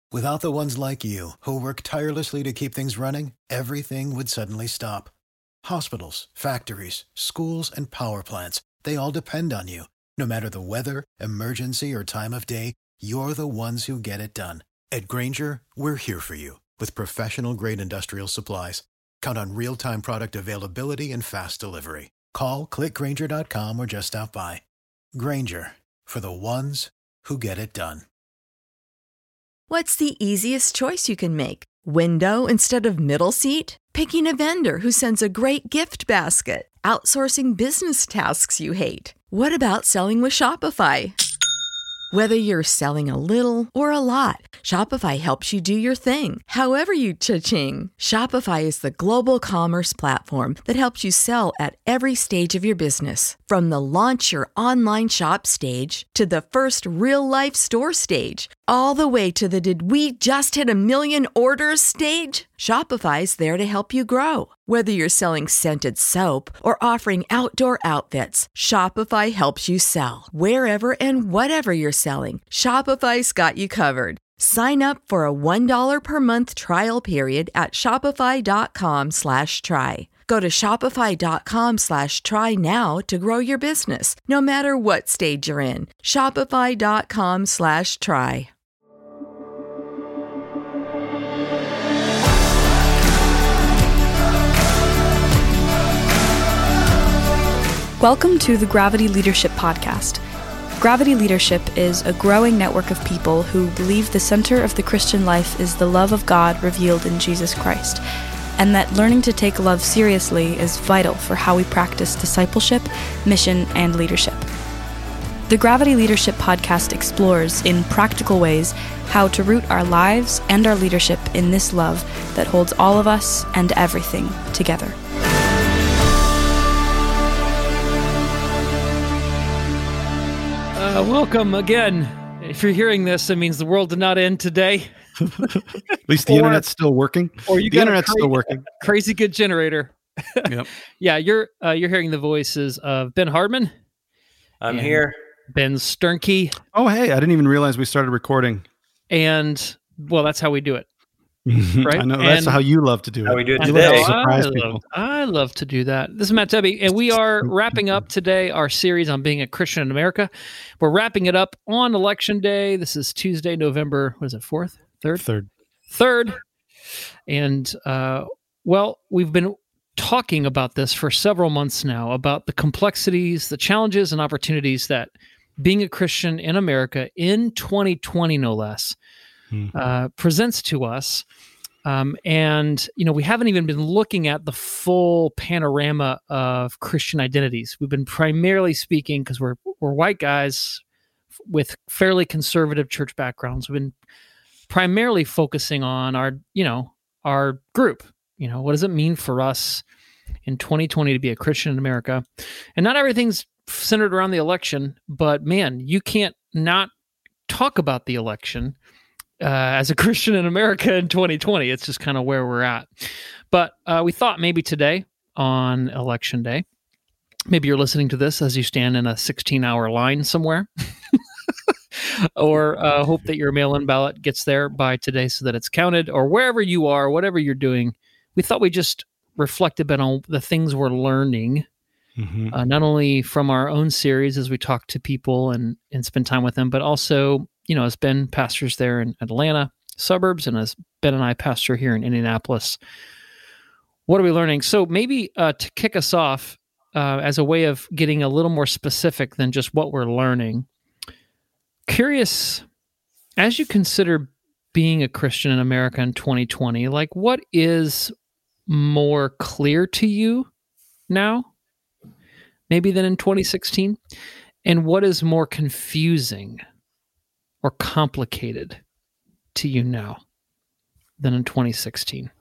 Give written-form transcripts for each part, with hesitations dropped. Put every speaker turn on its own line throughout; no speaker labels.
Without the ones like you, who work tirelessly to keep things running, everything would suddenly stop. Hospitals, factories, schools, and power plants, they all depend on you. No matter the weather, emergency, or time of day, you're the ones who get it done. At Grainger, we're here for you with professional-grade industrial supplies. Count on real-time product availability and fast delivery. Call, click Grainger.com, or just stop by. Grainger, for the ones who get it done.
What's the easiest choice you can make? Window instead of middle seat? Picking a vendor who sends a great gift basket? Outsourcing business tasks you hate? What about selling with Shopify? Whether you're selling a little or a lot, Shopify helps you do your thing, however you cha-ching. Shopify is the global commerce platform that helps you sell at every stage of your business. From the launch your online shop stage to the first real-life store stage, all the way to the did we just hit 1 million orders stage. Shopify's there to help you grow. Whether you're selling scented soap or offering outdoor outfits, Shopify helps you sell. Wherever and whatever you're selling, Shopify's got you covered. Sign up for a $1 per month trial period at shopify.com/try. Go to shopify.com/try now to grow your business, no matter what stage you're in. Shopify.com/try.
Welcome to the Gravity Leadership Podcast. Gravity Leadership is a growing network of people who believe the center of the Christian life is the love of God revealed in Jesus Christ, and that learning to take love seriously is vital for how we practice discipleship, mission, and leadership. The Gravity Leadership Podcast explores, in practical ways, how to root our lives and our leadership in this love that holds all of us and everything together.
Welcome again. If you're hearing this, it means the world did not end today.
At least the internet's still working.
Or you
the
got
internet's still working.
Crazy good generator.
Yep.
Yeah, you're hearing the voices of Ben Hardman.
I'm here.
Ben Sternke.
Oh, hey, I didn't even realize we started recording.
And, well, that's how we do it. Right?
I know, that's how you love to do it.
How we do it
You love
today.
to surprise people.
I love to do that. This is Matt Debbie, and we are wrapping up today our series on being a Christian in America. We're wrapping it up on Election Day. This is Tuesday, November, what is it, 4th? 3rd? 3rd. And, well, we've been talking about this for several months now, about the complexities, the challenges, and opportunities that being a Christian in America in 2020, no less, presents to us. And, you know, we haven't even been looking at the full panorama of Christian identities. We've been primarily speaking, because we're white guys with fairly conservative church backgrounds. We've been primarily focusing on our group. You know, what does it mean for us in 2020 to be a Christian in America? And not everything's centered around the election, but man, you can't not talk about the election as a Christian in America in 2020. It's just kind of where we're at. But we thought maybe today on Election Day, maybe you're listening to this as you stand in a 16-hour line somewhere, or hope that your mail-in ballot gets there by today so that it's counted, or wherever you are, whatever you're doing. We thought we'd just reflect a bit on the things we're learning, not only from our own series as we talk to people and spend time with them, but also, you know, as Ben pastors there in Atlanta suburbs, and as Ben and I pastor here in Indianapolis. What are we learning? So maybe to kick us off, as a way of getting a little more specific than just what we're learning, curious, as you consider being a Christian in America in 2020, like what is more clear to you now, maybe than in 2016? And what is more confusing or complicated to you now than in 2016?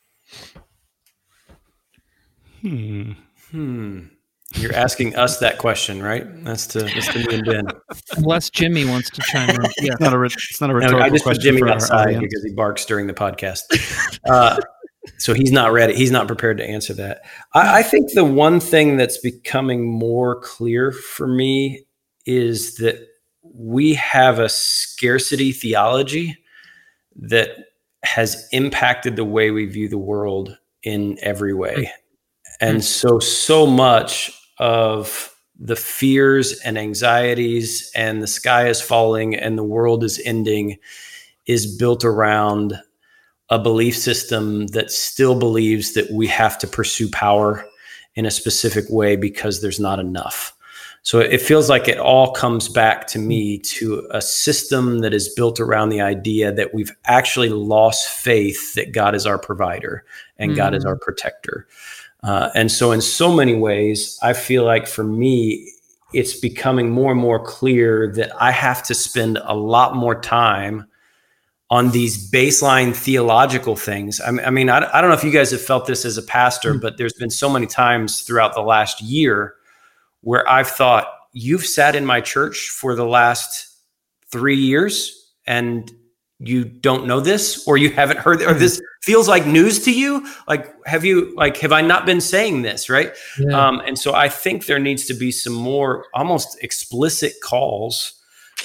You're asking us that question, right? That's to me and Ben.
Unless Jimmy wants to chime in. Yeah.
It's not a rhetorical
I just put
question
Jimmy
for our
outside
audience.
because he barks during the podcast. So he's not ready. He's not prepared to answer that. I think the one thing that's becoming more clear for me is that we have a scarcity theology that has impacted the way we view the world in every way. And so much of the fears and anxieties and the sky is falling and the world is ending is built around a belief system that still believes that we have to pursue power in a specific way because there's not enough. So it feels like it all comes back to me to a system that is built around the idea that we've actually lost faith that God is our provider and God is our protector. And so in so many ways, I feel like for me, it's becoming more and more clear that I have to spend a lot more time on these baseline theological things. I mean, I don't know if you guys have felt this as a pastor, but there's been so many times throughout the last year where I've thought, you've sat in my church for the last 3 years and you don't know this, or you haven't heard, or this feels like news to you. Like, have I not been saying this? Right. Yeah. And so I think there needs to be some more almost explicit calls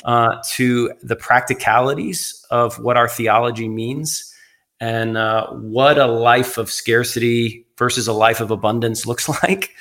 to the practicalities of what our theology means and what a life of scarcity versus a life of abundance looks like.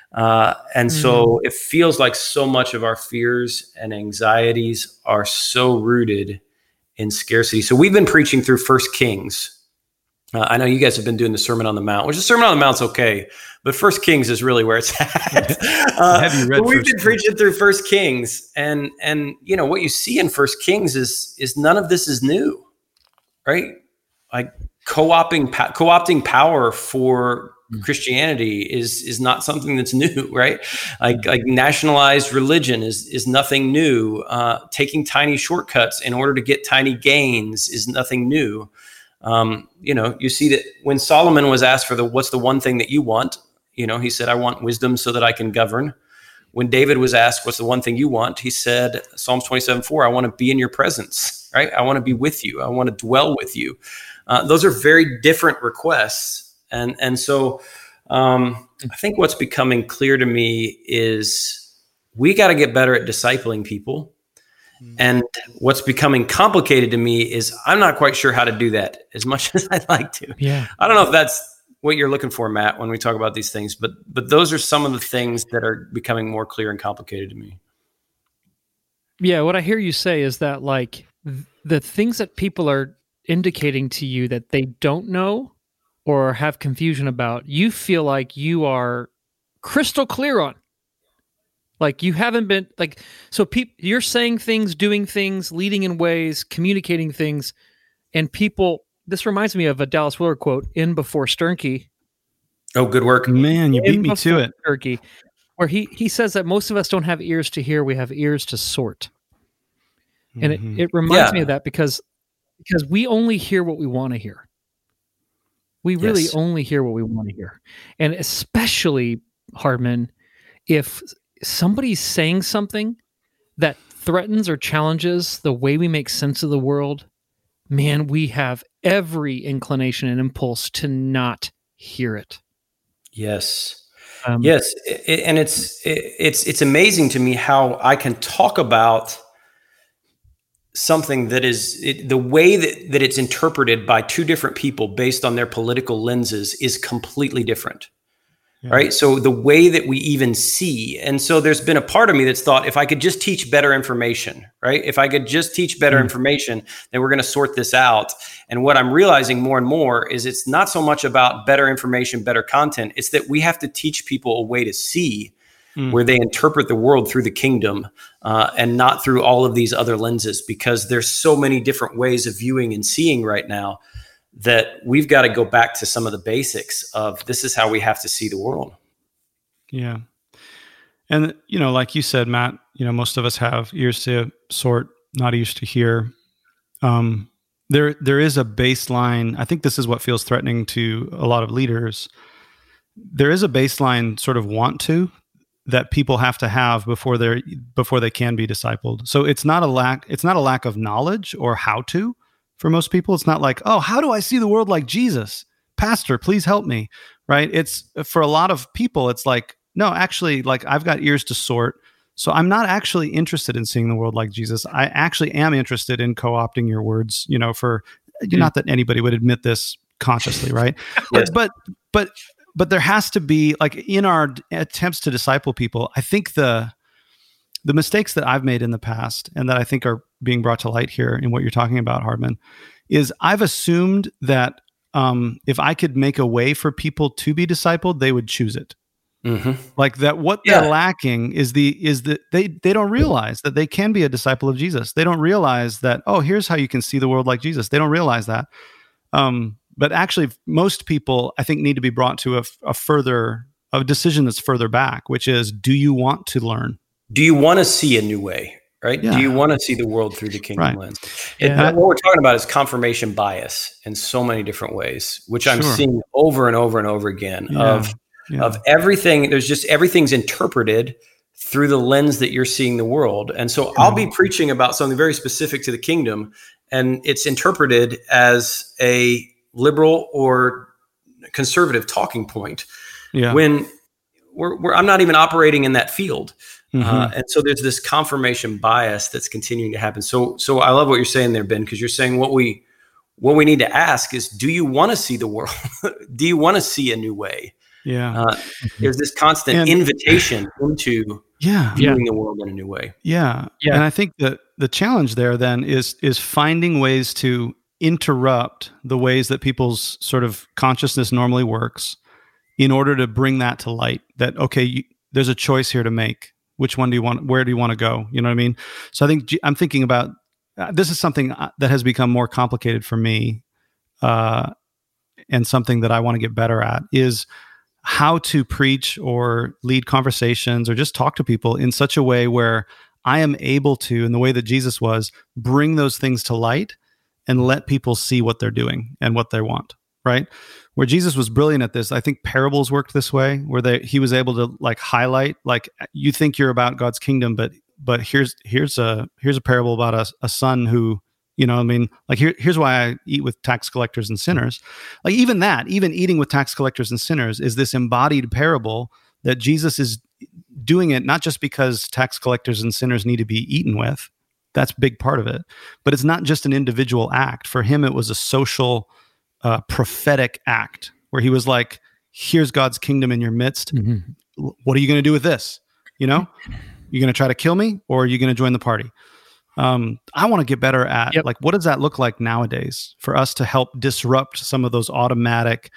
And so it feels like so much of our fears and anxieties are so rooted in scarcity. So we've been preaching through 1 Kings. I know you guys have been doing the Sermon on the Mount, which the Sermon on the Mount's okay, but 1 Kings is really where it's at.
Have you read
we've been preaching through 1 Kings, and you know what you see in 1 Kings is none of this is new, right? Like co-opting power for Christianity is not something that's new, right? Like nationalized religion is nothing new. Taking tiny shortcuts in order to get tiny gains is nothing new. You see that when Solomon was asked for what's the one thing that you want, he said, I want wisdom so that I can govern. When David was asked, what's the one thing you want? He said, Psalms 27:4, I want to be in your presence, right? I want to be with you. I want to dwell with you. Those are very different requests. And so I think what's becoming clear to me is we got to get better at discipling people. And what's becoming complicated to me is I'm not quite sure how to do that as much as I'd like to.
Yeah.
I don't know if that's what you're looking for, Matt, when we talk about these things, but those are some of the things that are becoming more clear and complicated to me.
Yeah. What I hear you say is that like the things that people are indicating to you that they don't know or have confusion about, you feel like you are crystal clear on. Like you haven't been like, so you're saying things, doing things, leading in ways, communicating things, and people, this reminds me of a Dallas Willard quote, in before Sternke.
Oh, good work.
Man, you beat me to it.
Sternke, where he says that most of us don't have ears to hear, we have ears to sort. And it reminds me of that because we only hear what we want to hear. We really only hear what we want to hear. And especially, Hardman, if somebody's saying something that threatens or challenges the way we make sense of the world, man, we have every inclination and impulse to not hear it.
Yes. Yes. And it's amazing to me how I can talk about something that is the way that it's interpreted by two different people based on their political lenses is completely different. Yeah. Right. So the way that we even see. And so there's been a part of me that's thought, if I could just teach better information, right? If I could just teach better information, then we're going to sort this out. And what I'm realizing more and more is it's not so much about better information, better content. It's that we have to teach people a way to see where they interpret the world through the kingdom and not through all of these other lenses, because there's so many different ways of viewing and seeing right now that we've got to go back to some of the basics of this is how we have to see the world. Yeah.
And, like you said, Matt, most of us have ears to sort, not ears to hear. There is a baseline. I think this is what feels threatening to a lot of leaders. There is a baseline sort of want to that people have to have before they can be discipled. So it's not a lack of knowledge or how to. For most people, it's not like, oh, how do I see the world like Jesus? Pastor, please help me, right? It's for a lot of people, it's like, no, actually, like I've got ears to sort. So I'm not actually interested in seeing the world like Jesus. I actually am interested in co-opting your words, for Not that anybody would admit this consciously, right?
Yes.
But there has to be, like, in our attempts to disciple people, I think the mistakes that I've made in the past, and that I think are being brought to light here in what you're talking about, Hardman, is I've assumed that if I could make a way for people to be discipled, they would choose it. Mm-hmm. Like that, what they're lacking is that they don't realize that they can be a disciple of Jesus. They don't realize that, oh, here's how you can see the world like Jesus. They don't realize that. But actually, most people, I think, need to be brought to a decision that's further back, which is, do you want to learn?
Do you want to see a new way? Right? Yeah. Do you want to see the world through the kingdom lens? And what we're talking about is confirmation bias in so many different ways, which I'm seeing over and over and over again of everything. There's just everything's interpreted through the lens that you're seeing the world. And so I'll be preaching about something very specific to the kingdom, and it's interpreted as a liberal or conservative talking point when I'm not even operating in that field. And so there's this confirmation bias that's continuing to happen. So I love what you're saying there, Ben, because you're saying what we need to ask is, do you want to see the world? Do you want to see a new way? There's this constant invitation into viewing the world in a new way.
And I think that the challenge there then is finding ways to interrupt the ways that people's sort of consciousness normally works in order to bring that to light, that, okay, there's a choice here to make. Which one do you want? Where do you want to go? You know what I mean? So I think I'm thinking about, this is something that has become more complicated for me, and something that I want to get better at, is how to preach or lead conversations or just talk to people in such a way where I am able to, in the way that Jesus was, bring those things to light and let people see what they're doing and what they want, right? Where Jesus was brilliant at this, I think parables worked this way, where he was able to, like, highlight, like, you think you're about God's kingdom, but here's a parable about a son who, you know what I mean? Like, here's why I eat with tax collectors and sinners. Like, even eating with tax collectors and sinners is this embodied parable that Jesus is doing it not just because tax collectors and sinners need to be eaten with. That's a big part of it. But it's not just an individual act. For him, it was a social, prophetic act where he was like, here's God's kingdom in your midst. Mm-hmm. What are you going to do with this? You know, you're going to try to kill me, or are you going to join the party? I want to get better at like, what does that look like nowadays for us to help disrupt some of those automatic,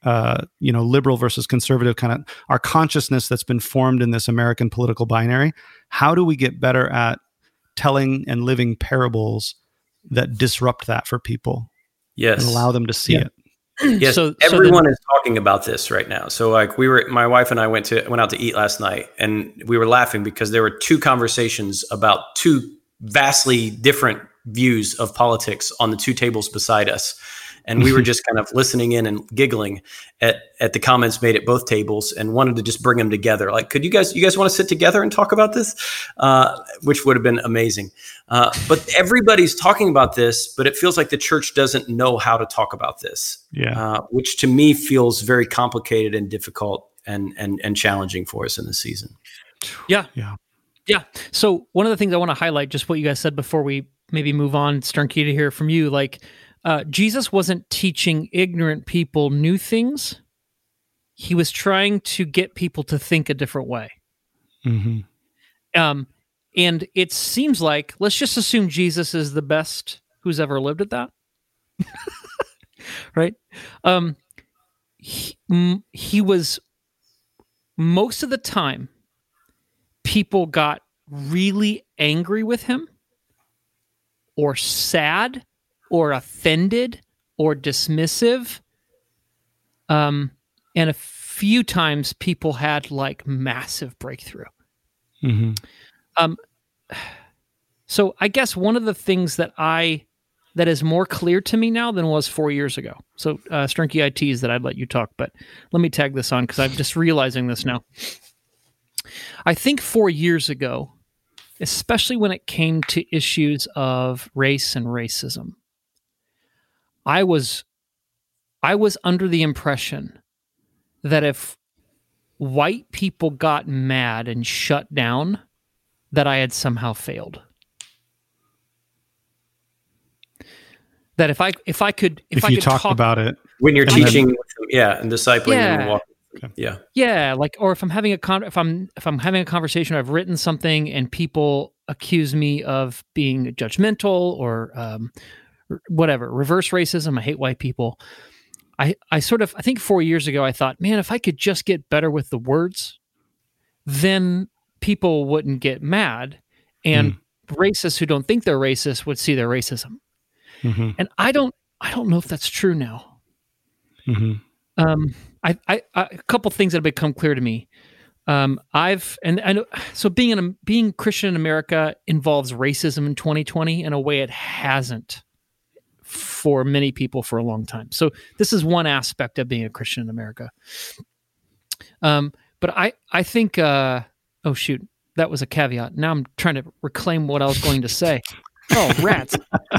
liberal versus conservative kind of our consciousness that's been formed in this American political binary. How do we get better at telling and living parables that disrupt that for people?
Yes.
And allow them to see it.
Yes. So everyone is talking about this right now. So like my wife and I went out to eat last night, and we were laughing because there were two conversations about two vastly different views of politics on the two tables beside us. And we were just kind of listening in and giggling at the comments made at both tables, and wanted to just bring them together. Like, could you guys want to sit together and talk about this? Which would have been amazing. But everybody's talking about this, but it feels like the church doesn't know how to talk about this. Which to me feels very complicated and difficult and challenging for us in this season.
Yeah. So one of the things I want to highlight, just what you guys said before we maybe move on, Sternke, to hear from you, like, Jesus wasn't teaching ignorant people new things. He was trying to get people to think a different way. Mm-hmm. And it seems like, let's just assume Jesus is the best who's ever lived at that. Right? He was, most of the time, people got really angry with him, or sad, or offended, or dismissive. And a few times people had like massive breakthrough. Mm-hmm. So I guess one of the things that is more clear to me now than was 4 years ago. So Sternke, I teased that I'd let you talk, but let me tag this on because I'm just realizing this now. I think 4 years ago, especially when it came to issues of race and racism, I was under the impression that if white people got mad and shut down, that I had somehow failed. That if I could
talk about it
when you're teaching, and discipling them and walking.
Okay.
Yeah, like, or if I'm having if I'm having a conversation, I've written something and people accuse me of being judgmental or whatever, reverse racism. I hate white people. I think 4 years ago I thought, man, if I could just get better with the words, then people wouldn't get mad, and racists who don't think they're racist would see their racism. Mm-hmm. And I don't know if that's true now. Mm-hmm. A couple things that have become clear to me. So being Christian in America involves racism in 2020 in a way it hasn't for many people for a long time. So this is one aspect of being a Christian in America. But I think, oh shoot, that was a caveat. Now I'm trying to reclaim what I was going to say. Oh, rats.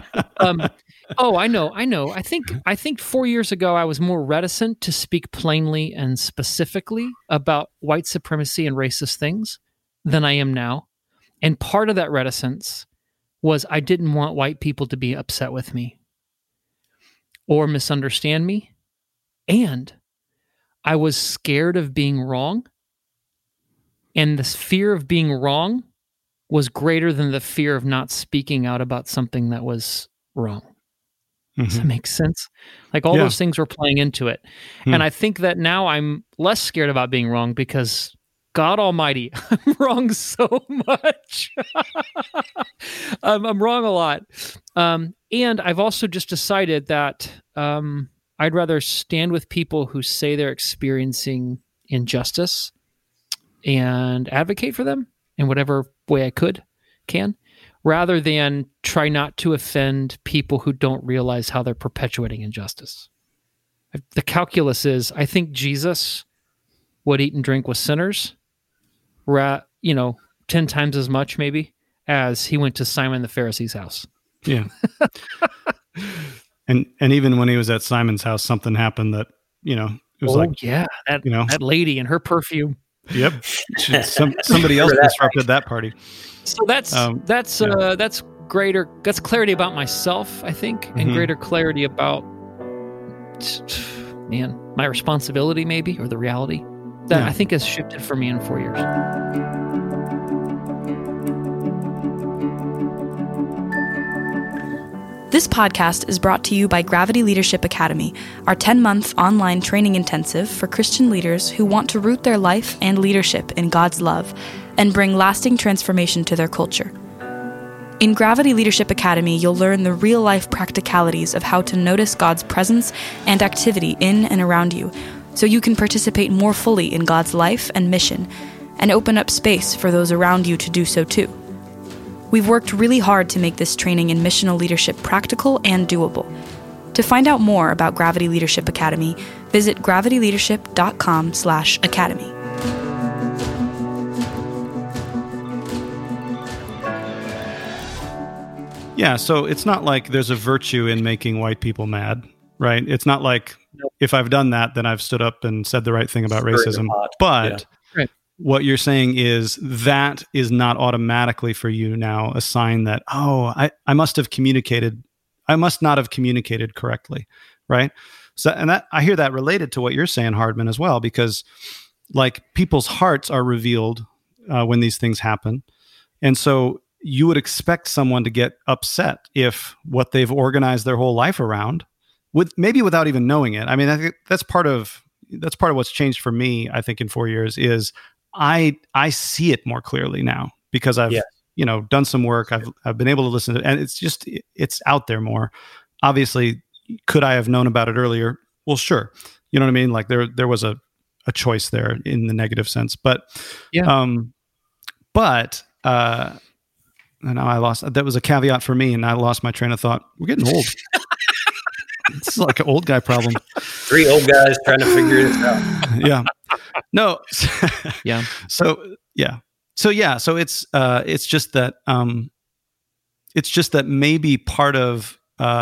I know. I think 4 years ago, I was more reticent to speak plainly and specifically about white supremacy and racist things than I am now. And part of that reticence was I didn't want white people to be upset with me or misunderstand me. And I was scared of being wrong. And this fear of being wrong was greater than the fear of not speaking out about something that was wrong. Does that make sense? Like all those things were playing into it. And I think that now I'm less scared about being wrong because God Almighty, I'm wrong so much. I'm wrong a lot. And I've also just decided that I'd rather stand with people who say they're experiencing injustice and advocate for them in whatever way I can, rather than try not to offend people who don't realize how they're perpetuating injustice. The calculus is, I think Jesus would eat and drink with sinners, 10 times as much maybe as he went to Simon the Pharisee's house.
Yeah. and even when he was at Simon's house, something happened that, it was
that lady and her perfume.
Yep. Somebody else disrupted that party.
So that's greater. That's clarity about myself, I think, and greater clarity about, my responsibility, maybe, or the reality that I think has shifted for me in 4 years.
This podcast is brought to you by Gravity Leadership Academy, our 10-month online training intensive for Christian leaders who want to root their life and leadership in God's love and bring lasting transformation to their culture. In Gravity Leadership Academy, you'll learn the real-life practicalities of how to notice God's presence and activity in and around you, so you can participate more fully in God's life and mission, and open up space for those around you to do so too. We've worked really hard to make this training in missional leadership practical and doable. To find out more about Gravity Leadership Academy, visit gravityleadership.com/academy.
Yeah, so it's not like there's a virtue in making white people mad, right? It's not like if I've done that, then I've stood up and said the right thing about racism. But what you're saying is that is not automatically for you now a sign that, I must not have communicated correctly, right? So, and that I hear that related to what you're saying, Hardman, as well, because like people's hearts are revealed when these things happen. And so you would expect someone to get upset if what they've organized their whole life around, maybe without even knowing it. I mean, I think that's part of what's changed for me, I think, in 4 years is I see it more clearly now because I've done some work. I've been able to listen to it, and it's out there more. Obviously, could I have known about it earlier? Well, sure. You know what I mean? Like there was a choice there in the negative sense, but and now that was a caveat for me, and I lost my train of thought. We're getting old. This is like an old guy problem.
3 old guys trying to figure this out.
Yeah. No.
Yeah.
So it's just that maybe part of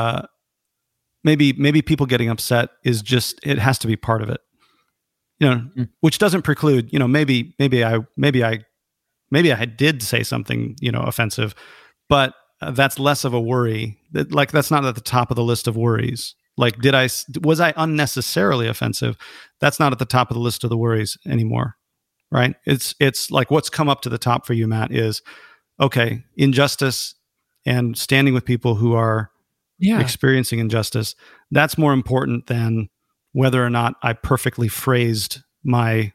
maybe people getting upset is just, it has to be part of it. Which doesn't preclude, maybe I did say something, offensive, but that's less of a worry. That's not at the top of the list of worries. Like, was I unnecessarily offensive? That's not at the top of the list of the worries anymore, right? It's like what's come up to the top for you, Matt, is okay, injustice and standing with people who are experiencing injustice. That's more important than whether or not I perfectly phrased my,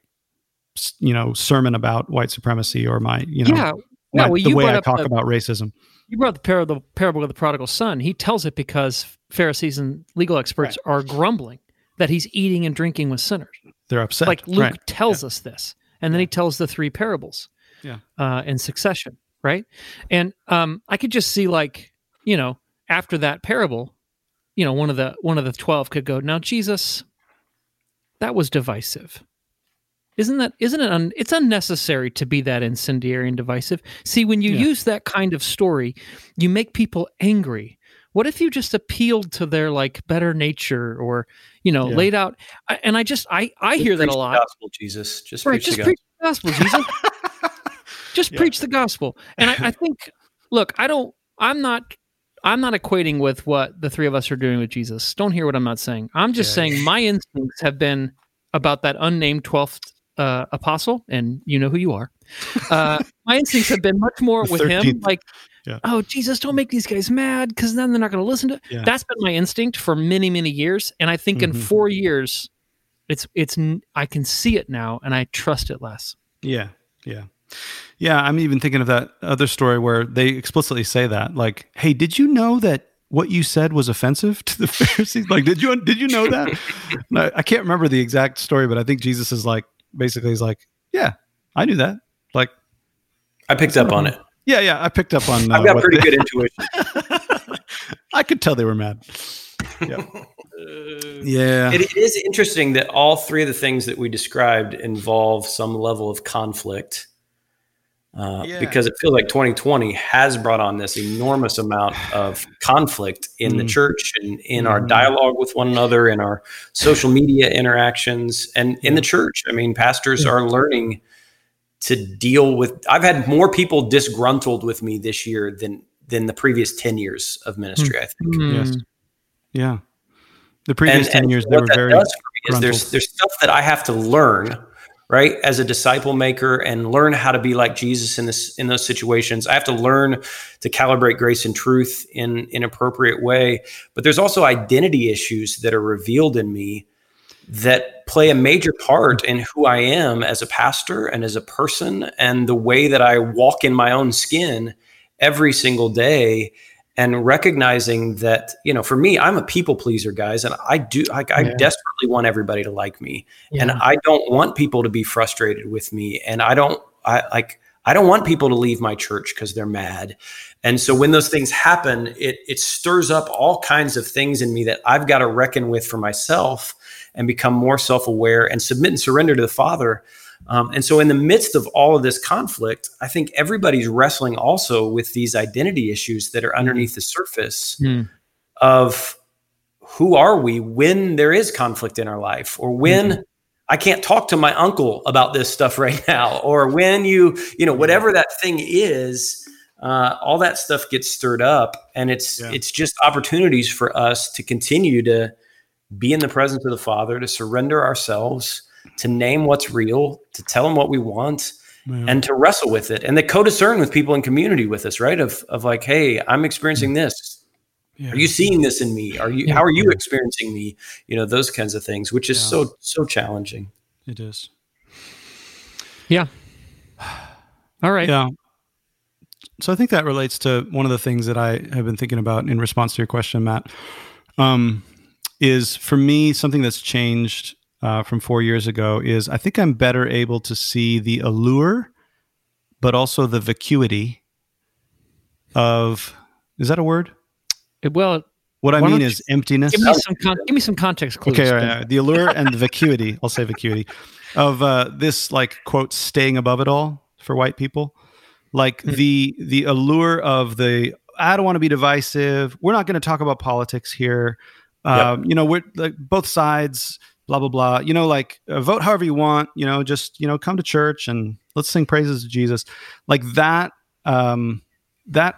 sermon about white supremacy or my, the way I talk about racism.
You brought the parable of the prodigal son. He tells it because Pharisees and legal experts are grumbling that he's eating and drinking with sinners.
They're upset.
Like Luke tells us this. And then he tells the 3 parables in succession, right? And I could just see after that parable, one of the 12 could go, now Jesus, that was divisive. Isn't it? It's unnecessary to be that incendiary and divisive. See, when you use that kind of story, you make people angry. What if you just appealed to their better nature, or laid out? And I hear that a lot.
Gospel, Jesus, just preach the
gospel, Jesus. Just preach the gospel. And I think, look, I'm not equating with what the 3 of us are doing with Jesus. Don't hear what I'm not saying. I'm just saying my instincts have been about that unnamed 12th apostle, and you know who you are. My instincts have been much more with 13th. Him, oh, Jesus, don't make these guys mad, because then they're not going to listen to it. Yeah. That's been my instinct for many, many years, and I think in 4 years, it's I can see it now, and I trust it less.
Yeah. I'm even thinking of that other story where they explicitly say that, like, "Hey, did you know that what you said was offensive to the Pharisees? Like, did you know that?" I can't remember the exact story, but I think Jesus is basically he's like, "Yeah, I knew that. Like,
I picked up on it.
Yeah, I picked up on.
I've got pretty good intuition.
I could tell they were mad." Yeah.
It is interesting that all 3 of the things that we described involve some level of conflict. Because it feels like 2020 has brought on this enormous amount of conflict in the church and in our dialogue with one another, in our social media interactions, and in the church. I mean, pastors are learning to deal with. I've had more people disgruntled with me this year than the previous 10 years of ministry, I think.
Yes. Yeah. The previous 10 years, they were very gruntled.
There's stuff that I have to learn, right, as a disciple maker, and learn how to be like Jesus in those situations. I have to learn to calibrate grace and truth in an appropriate way. But there's also identity issues that are revealed in me that play a major part in who I am as a pastor and as a person, and the way that I walk in my own skin every single day. And recognizing that, for me, I'm a people pleaser, guys. And I desperately want everybody to like me. Yeah. And I don't want people to be frustrated with me. And I don't want people to leave my church because they're mad. And so when those things happen, it stirs up all kinds of things in me that I've got to reckon with for myself and become more self-aware and submit and surrender to the Father. And so in the midst of all of this conflict, I think everybody's wrestling also with these identity issues that are underneath the surface of who are we when there is conflict in our life, or when I can't talk to my uncle about this stuff right now, or when whatever that thing is, all that stuff gets stirred up, and it's just opportunities for us to continue to be in the presence of the Father, to surrender ourselves, to name what's real, to tell them what we want, and to wrestle with it, and to co-discern with people in community with us, right? Of like, hey, I'm experiencing this. Yeah. Are you seeing this in me? How are you experiencing me? Those kinds of things, which is so challenging.
It is.
Yeah. All right.
Yeah. So I think that relates to one of the things that I have been thinking about in response to your question, Matt, is for me, something that's changed from 4 years ago is I think I'm better able to see the allure, but also the vacuity of, is that a word?
Well,
what I mean is emptiness.
Give me some context clues.
Okay, right. The allure and the vacuity, I'll say vacuity, of this quote, staying above it all for white people. Like the allure of I don't want to be divisive. We're not going to talk about politics here. We're both sides, blah, blah, blah, vote however you want, just, come to church and let's sing praises to Jesus. Like that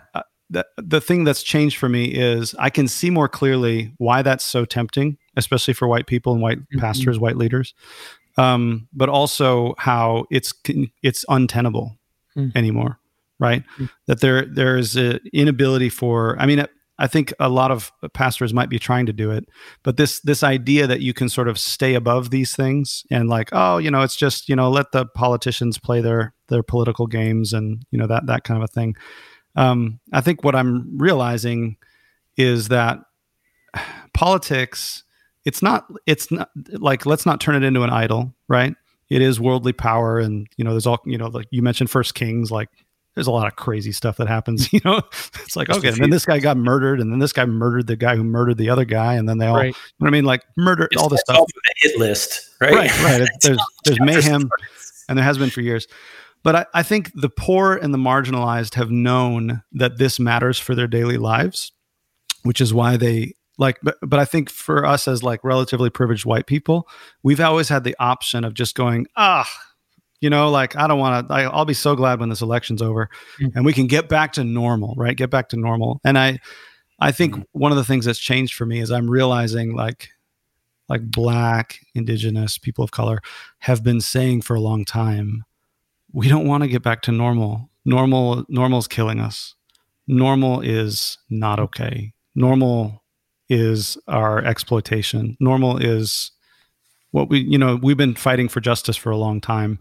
the thing that's changed for me is I can see more clearly why that's so tempting, especially for white people and white pastors, white leaders. But also how it's untenable anymore, right? That there is an inability for, I mean, I think a lot of pastors might be trying to do it, but this idea that you can sort of stay above these things and like, oh, it's just, let the politicians play their political games and, that kind of a thing. I think what I'm realizing is that politics, it's not like, let's not turn it into an idol, right? It is worldly power. And, there's all, like you mentioned 1 Kings, like there's a lot of crazy stuff that happens, it's like, okay, and then this guy got murdered and then this guy murdered the guy who murdered the other guy. And then they all, like murder, all this stuff.
All the hit list, right?
Right. There's mayhem and there has been for years. But I think the poor and the marginalized have known that this matters for their daily lives, which is why they but I think for us as like relatively privileged white people, we've always had the option of just going, like, I don't want to, I'll be so glad when this election's over and we can get back to normal, right? Get back to normal. And I think one of the things that's changed for me is I'm realizing like Black, Indigenous, people of color have been saying for a long time, we don't want to get back to normal. Normal's killing us. Normal is not okay. Normal is our exploitation. Normal is what we've been fighting for justice for a long time.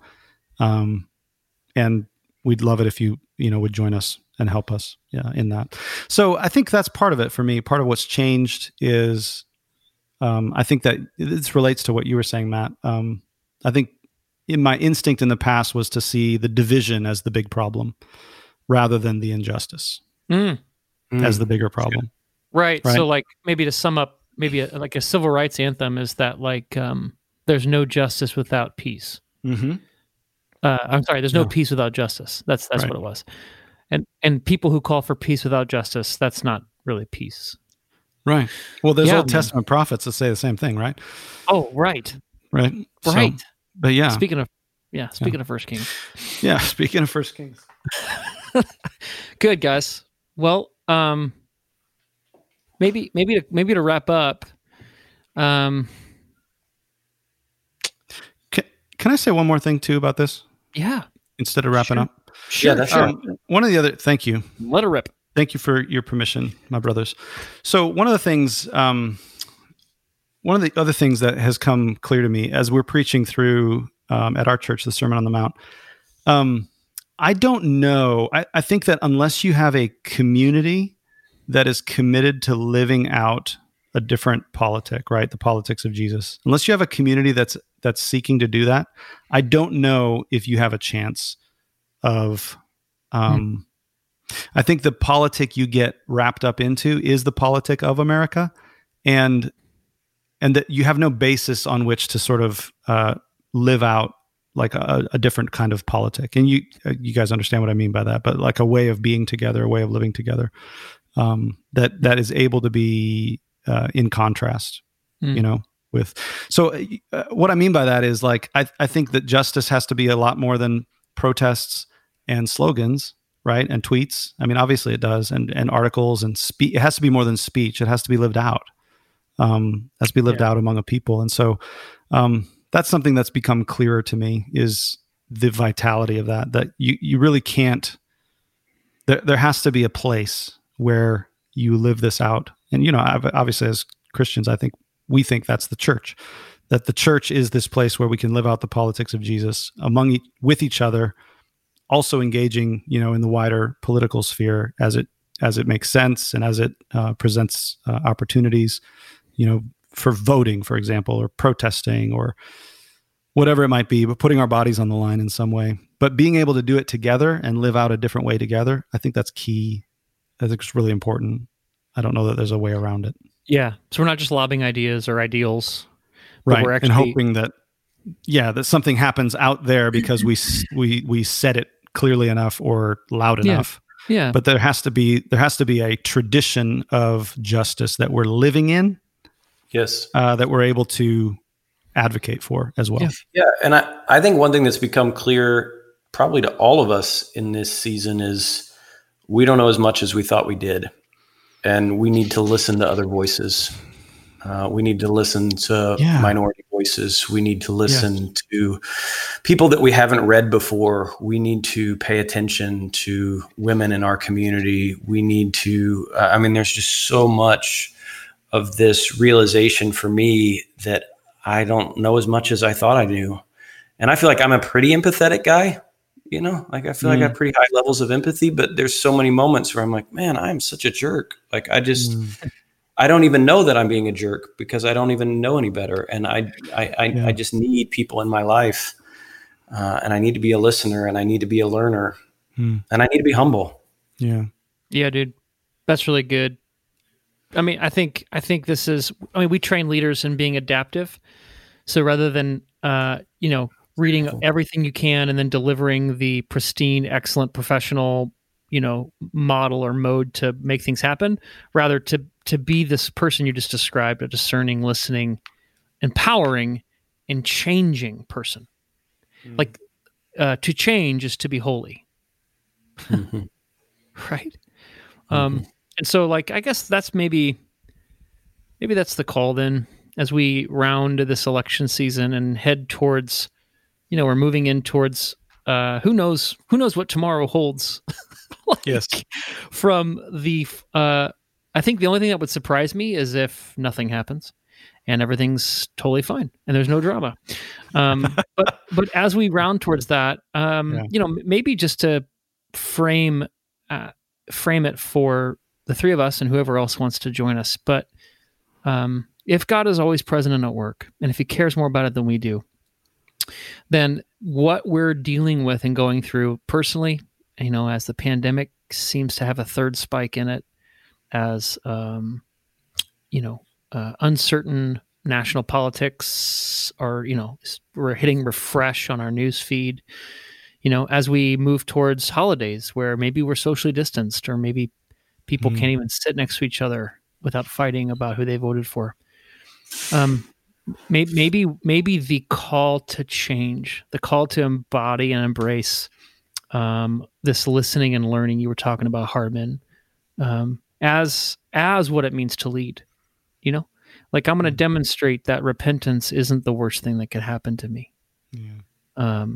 And we'd love it if you would join us and help us in that. So I think that's part of it for me. Part of what's changed is, I think that this relates to what you were saying, Matt. I think in my instinct in the past was to see the division as the big problem rather than the injustice as the bigger problem.
Right. So like maybe to sum up, maybe like a civil rights anthem is that like, there's no justice without peace. Mm-hmm. I'm sorry, there's no peace without justice. That's right. What it was. And people who call for peace without justice, that's not really peace. Right.
Well, there's Old Testament prophets that say the same thing, right?
Oh, right.
Right.
Right.
So, but yeah.
Speaking of 1 Kings.
Yeah, speaking of 1 Kings.
Good, guys. Well, maybe to wrap up.
Can I say one more thing too about this?
Yeah.
Instead of wrapping up.
Sure. Yeah, that's
one of the other. Thank you.
Let her rip.
Thank you for your permission, my brothers. So one of the things, one of the other things that has come clear to me as we're preaching through at our church, the Sermon on the Mount, I don't know. I think that unless you have a community that is committed to living out a different politic, right? The politics of Jesus. Unless you have a community that's seeking to do that, I don't know if you have a chance of, I think the politic you get wrapped up into is the politic of America, and that you have no basis on which to sort of live out like a different kind of politic. And you guys understand what I mean by that, but like a way of being together, a way of living together, that is able to be in contrast, with. So what I mean by that is like, I think that justice has to be a lot more than protests and slogans, right? And tweets. I mean, obviously it does, and articles and speech. It has to be more than speech. It has to be lived out. It has to be lived out among a people. And so that's something that's become clearer to me, is the vitality of that you really can't, there has to be a place where you live this out. And, obviously as Christians, I think we think that's the church, that the church is this place where we can live out the politics of Jesus with each other, also engaging, in the wider political sphere as it makes sense and as it presents opportunities, for voting, for example, or protesting or whatever it might be, but putting our bodies on the line in some way. But being able to do it together and live out a different way together, I think that's key. I think it's really important. I don't know that there's a way around it.
Yeah. So we're not just lobbing ideas or ideals,
right? But we're actually, and hoping that, that something happens out there because we said it clearly enough or loud enough.
Yeah.
But there has to be a tradition of justice that we're living in.
Yes.
That we're able to advocate for as well.
Yeah. And I think one thing that's become clear probably to all of us in this season is we don't know as much as we thought we did. And we need to listen to other voices. We need to listen to minority voices. We need to listen to people that we haven't read before. We need to pay attention to women in our community. We need to, there's just so much of this realization for me that I don't know as much as I thought I knew. And I feel like I'm a pretty empathetic guy. I feel like I have pretty high levels of empathy, but there's so many moments where I'm like, man, I'm such a jerk. Like I don't even know that I'm being a jerk because I don't even know any better. And I just need people in my life. And I need to be a listener, and I need to be a learner, and I need to be humble.
Yeah. Yeah, dude. That's really good. I think this is, we train leaders in being adaptive. So rather than, reading everything you can and then delivering the pristine, excellent, professional, model or mode to make things happen, rather to be this person you just described, a discerning, listening, empowering, and changing person. Like to change is to be holy. Right? And so I guess that's maybe that's the call then, as we round this election season and head towards, we're moving in towards who knows what tomorrow holds.
Yes.
From the I think the only thing that would surprise me is if nothing happens and everything's totally fine and there's no drama. But as we round towards that, maybe just to frame it for the three of us and whoever else wants to join us. But if God is always present and at work, and if he cares more about it than we do, then what we're dealing with and going through personally, as the pandemic seems to have a third spike in it, as uncertain national politics are, we're hitting refresh on our news feed, as we move towards holidays where maybe we're socially distanced, or maybe people can't even sit next to each other without fighting about who they voted for. Maybe the call to change, the call to embody and embrace this listening and learning you were talking about, Hardman, as what it means to lead. I'm going to demonstrate that repentance isn't the worst thing that could happen to me. Yeah.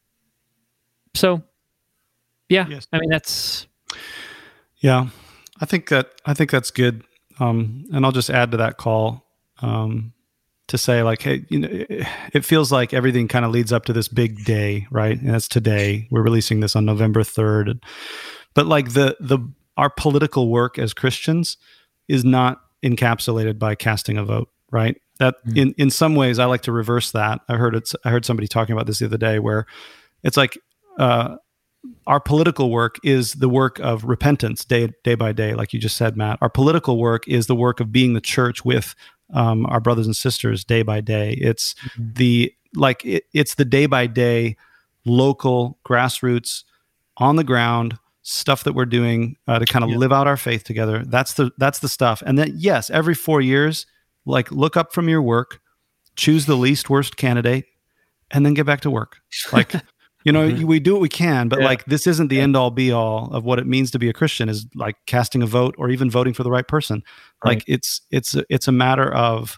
So, yeah, yes. That's.
Yeah, I think that's good. And I'll just add to that call to say, hey, it feels like everything kind of leads up to this big day, right? And that's today. We're releasing this on November 3rd. But our political work as Christians is not encapsulated by casting a vote, right? That in some ways, I like to reverse that. I heard somebody talking about this the other day, where it's like our political work is the work of repentance day by day, like you just said, Matt. Our political work is the work of being the church with our brothers and sisters day by day. It's it's the day by day, local, grassroots, on the ground stuff that we're doing to kind of live out our faith together. That's the stuff. And then, yes, every 4 years, look up from your work, choose the least worst candidate, and then get back to work. We do what we can, but this isn't the end all be all of what it means to be a Christian, is casting a vote or even voting for the right person. Right. It's a matter of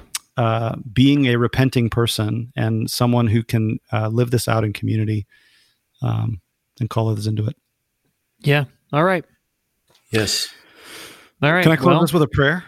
being a repenting person and someone who can live this out in community and call others into it.
Yeah. All right.
Yes.
All right.
Can I close this with a prayer?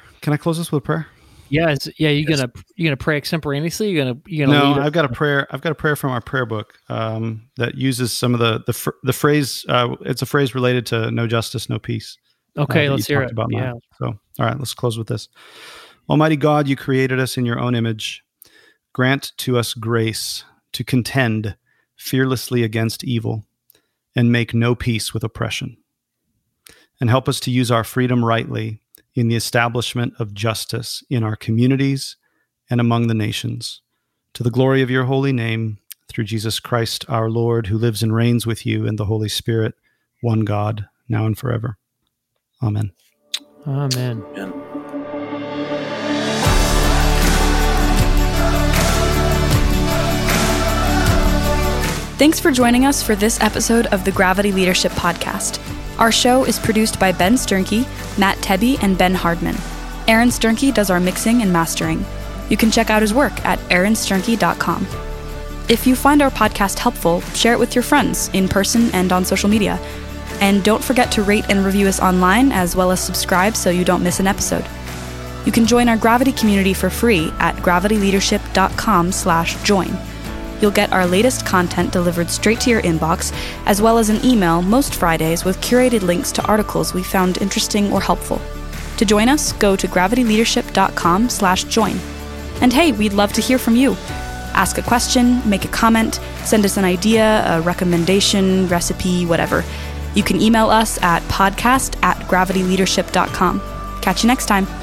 Yeah.
You gonna pray extemporaneously? You gonna
No, I've got a prayer. I've got a prayer from our prayer book that uses some of the phrase. It's a phrase related to no justice, no peace.
Okay, let's hear it.
Yeah. So, all right, let's close with this. Almighty God, you created us in your own image. Grant to us grace to contend fearlessly against evil and make no peace with oppression. And help us to use our freedom rightly in the establishment of justice in our communities and among the nations, to the glory of your holy name, through Jesus Christ our Lord, who lives and reigns with you in the Holy Spirit, one God, now and forever. Amen.
Amen.
Thanks for joining us for this episode of the Gravity Leadership Podcast. Our show is produced by Ben Sternke, Matt Tebbe, and Ben Hardman. Aaron Sternke does our mixing and mastering. You can check out his work at aaronsternke.com. If you find our podcast helpful, share it with your friends in person and on social media. And don't forget to rate and review us online, as well as subscribe so you don't miss an episode. You can join our Gravity community for free at gravityleadership.com/join. You'll get our latest content delivered straight to your inbox, as well as an email most Fridays with curated links to articles we found interesting or helpful. To join us, go to gravityleadership.com/join. And hey, we'd love to hear from you. Ask a question, make a comment, send us an idea, a recommendation, recipe, whatever. You can email us at podcast@gravityleadership.com. Catch you next time.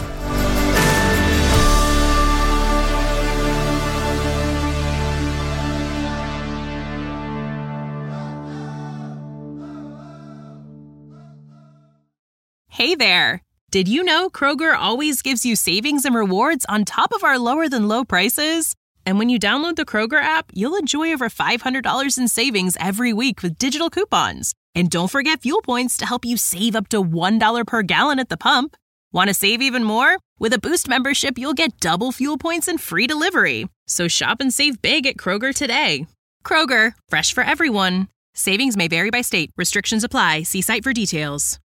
Hey there! Did you know Kroger always gives you savings and rewards on top of our lower-than-low prices? And when you download the Kroger app, you'll enjoy over $500 in savings every week with digital coupons. And don't forget fuel points to help you save up to $1 per gallon at the pump. Want to save even more? With a Boost membership, you'll get double fuel points and free delivery. So shop and save big at Kroger today. Kroger, fresh for everyone. Savings may vary by state. Restrictions apply. See site for details.